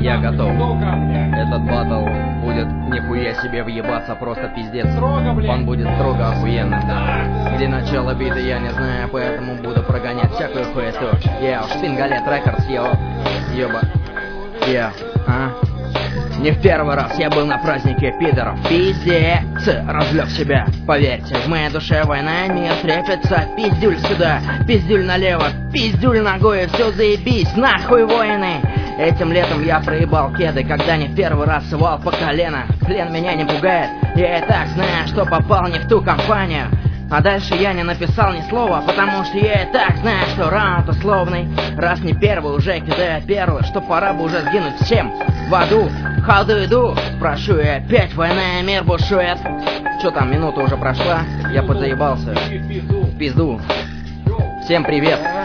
Я готов. Этот батл будет нихуя себе въебаться, просто пиздец. Он будет строго охуенным, да. Где начало биты, я не знаю, поэтому буду прогонять всякую хуету. Я уж Шпингалет Рекордс, ёба. Не в первый раз я был на празднике пидоров. Пиздец, разлег себя. Поверьте, в моей душе война, мир трепется. Пиздюль сюда, пиздюль налево, пиздюль ногой, все заебись, нахуй воины. Этим летом я проебал кеды, когда не в первый раз сывал по колено. Плен меня не пугает, я и так знаю, что попал не в ту компанию. А дальше я не написал ни слова, потому что я и так знаю, что раунд условный. Раз не первый, уже кидаю перлы, что пора бы уже сгинуть всем в аду. Ходу иду, спрошу и опять война и мир бушует. Чё там, минута уже прошла, я подзаебался. В пизду. Всем привет.